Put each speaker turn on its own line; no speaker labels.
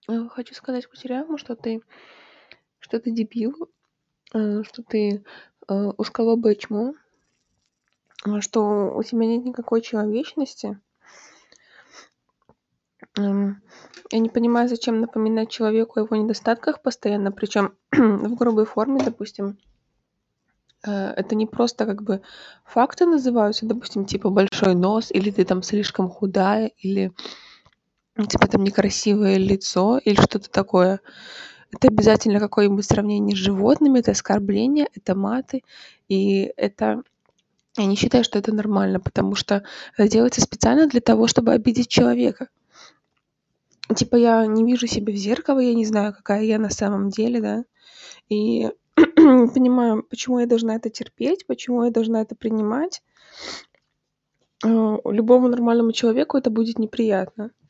Хочу сказать кучерявому, что ты дебил, что ты, узколобое чмо, что у тебя нет никакой человечности. М, я не понимаю, зачем напоминать человеку о его недостатках постоянно, причем в грубой форме, допустим. Это не просто как бы факты называются, допустим, типа большой нос, или ты там слишком худая, или у тебя там некрасивое лицо, или что-то такое. Это обязательно какое-нибудь сравнение с животными, это оскорбление, это маты, и это я не считаю, что это нормально, потому что это делается специально для того, чтобы обидеть человека. Типа я не вижу себя в зеркало, я не знаю, какая я на самом деле, да, и не понимаю, почему я должна это терпеть, почему я должна это принимать. Любому нормальному человеку это будет неприятно.